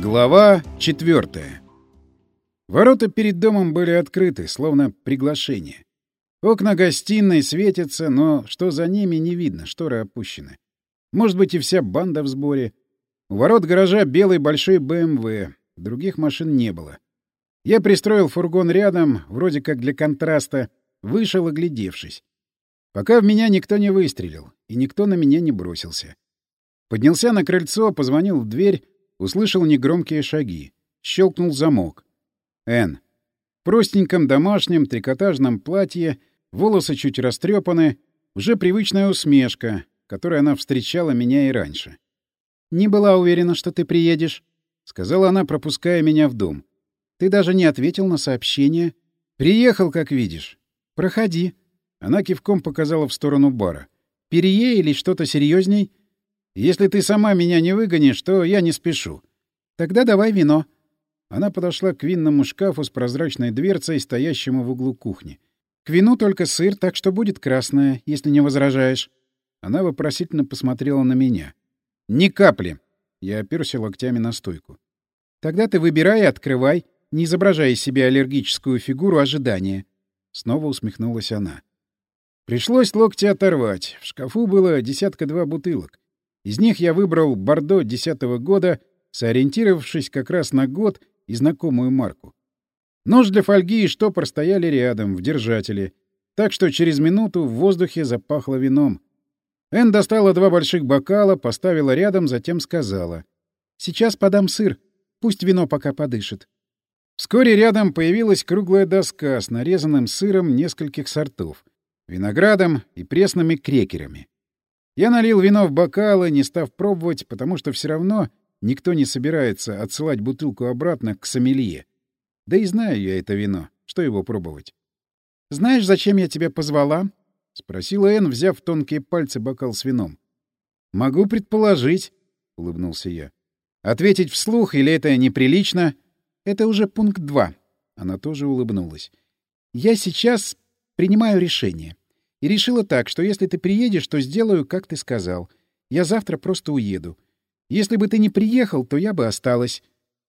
Глава 4. Ворота перед домом были открыты, словно приглашение. Окна гостиной светятся, но что за ними не видно, шторы опущены. Может быть, и вся банда в сборе. У ворот гаража белый большой БМВ, других машин не было. Я пристроил фургон рядом, вроде как для контраста, вышел, оглядевшись. Пока в меня никто не выстрелил, и никто на меня не бросился. Поднялся на крыльцо, позвонил в дверь, услышал негромкие шаги. Щелкнул замок. Энн. В простеньком домашнем трикотажном платье, волосы чуть растрепаны, уже привычная усмешка, которой она встречала меня и раньше. «Не была уверена, что ты приедешь», — сказала она, пропуская меня в дом. «Ты даже не ответил на сообщение». «Приехал, как видишь». «Проходи». Она кивком показала в сторону бара. «Перье или что-то серьезней? Если ты сама меня не выгонишь, то я не спешу». «Тогда давай вино». Она подошла к винному шкафу с прозрачной дверцей, стоящему в углу кухни. «К вину только сыр, так что будет красное, если не возражаешь». Она вопросительно посмотрела на меня. «Ни капли!» Я оперся локтями на стойку. «Тогда ты выбирай и открывай, не изображая из себя аллергическую фигуру ожидания». Снова усмехнулась она. Пришлось локти оторвать. В шкафу было 12 бутылок. Из них я выбрал бордо 10-го года, сориентировавшись как раз на год и знакомую марку. Нож для фольги и штопор стояли рядом, в держателе, так что через минуту в воздухе запахло вином. Энн достала 2 больших бокала, поставила рядом, затем сказала: «Сейчас подам сыр. Пусть вино пока подышит». Вскоре рядом появилась круглая доска с нарезанным сыром нескольких сортов, виноградом и пресными крекерами. Я налил вино в бокалы, не став пробовать, потому что все равно никто не собирается отсылать бутылку обратно к сомелье. Да и знаю я это вино. Что его пробовать? «Знаешь, зачем я тебя позвала?» — спросила Энн, взяв в тонкие пальцы бокал с вином. «Могу предположить», — улыбнулся я. «Ответить вслух или это неприлично?» «Это уже пункт 2». Она тоже улыбнулась. «Я сейчас принимаю решение. И решила так, что если ты приедешь, то сделаю, как ты сказал. Я завтра просто уеду. Если бы ты не приехал, то я бы осталась».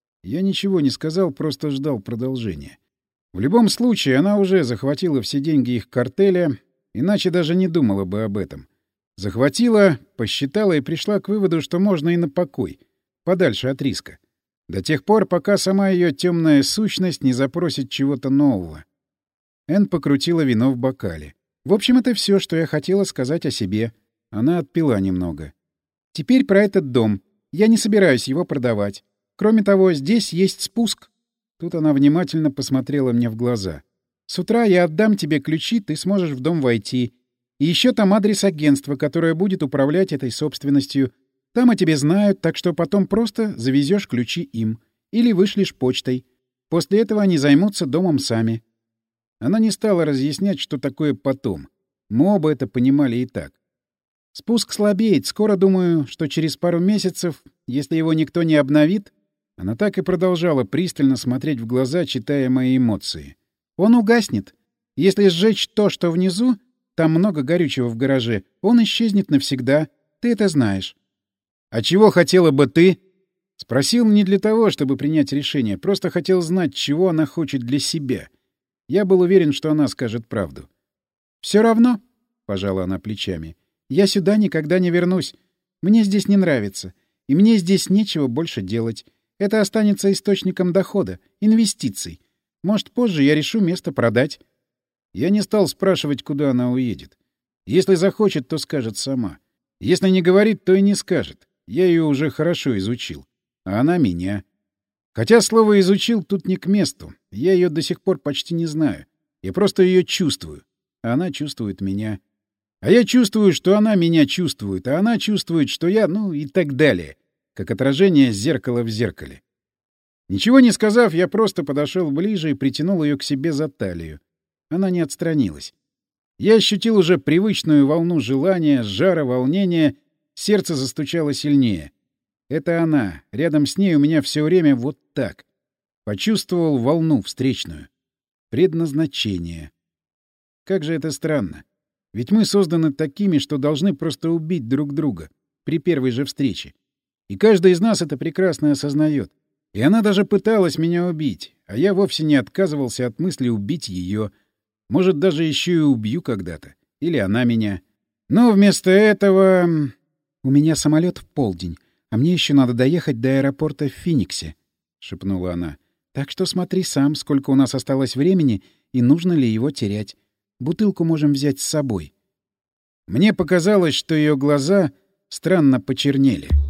Я ничего не сказал, просто ждал продолжения. В любом случае, она уже захватила все деньги их картеля, иначе даже не думала бы об этом. Захватила, посчитала и пришла к выводу, что можно и на покой, подальше от риска. До тех пор, пока сама ее темная сущность не запросит чего-то нового. Энн покрутила вино в бокале. «В общем, это все, что я хотела сказать о себе». Она отпила немного. «Теперь про этот дом. Я не собираюсь его продавать. Кроме того, здесь есть спуск». Тут она внимательно посмотрела мне в глаза. «С утра я отдам тебе ключи, ты сможешь в дом войти. И еще там адрес агентства, которое будет управлять этой собственностью. Там о тебе знают, так что потом просто завезешь ключи им. Или вышлешь почтой. После этого они займутся домом сами». Она не стала разъяснять, что такое «потом». Мы оба это понимали и так. «Спуск слабеет. Скоро, думаю, что через пару месяцев, если его никто не обновит...» Она так и продолжала пристально смотреть в глаза, читая мои эмоции. «Он угаснет. Если сжечь то, что внизу, там много горючего в гараже, он исчезнет навсегда. Ты это знаешь». «А чего хотела бы ты?» Спросил не для того, чтобы принять решение, просто хотел знать, чего она хочет для себя. Я был уверен, что она скажет правду. «Все равно», — пожала она плечами, — «я сюда никогда не вернусь. Мне здесь не нравится, и мне здесь нечего больше делать. Это останется источником дохода, инвестиций. Может, позже я решу место продать». Я не стал спрашивать, куда она уедет. Если захочет, то скажет сама. Если не говорит, то и не скажет. Я ее уже хорошо изучил. А она меня. Хотя слово «изучил» тут не к месту. Я ее до сих пор почти не знаю. Я просто ее чувствую. А она чувствует меня. А я чувствую, что она меня чувствует. А она чувствует, что я... Ну и так далее. Как отражение зеркала в зеркале. Ничего не сказав, я просто подошел ближе и притянул ее к себе за талию. Она не отстранилась. Я ощутил уже привычную волну желания, жара, волнения. Сердце застучало сильнее. Это она. Рядом с ней у меня все время вот так. Почувствовал волну встречную. Предназначение. Как же это странно. Ведь мы созданы такими, что должны просто убить друг друга при первой же встрече. И каждый из нас это прекрасно осознает. И она даже пыталась меня убить, а я вовсе не отказывался от мысли убить ее. Может, даже еще и убью когда-то. Или она меня. Но вместо этого... «У меня самолет в полдень, а мне еще надо доехать до аэропорта в Финиксе», — шепнула она. «Так что смотри сам, сколько у нас осталось времени и нужно ли его терять. Бутылку можем взять с собой». Мне показалось, что ее глаза странно почернели.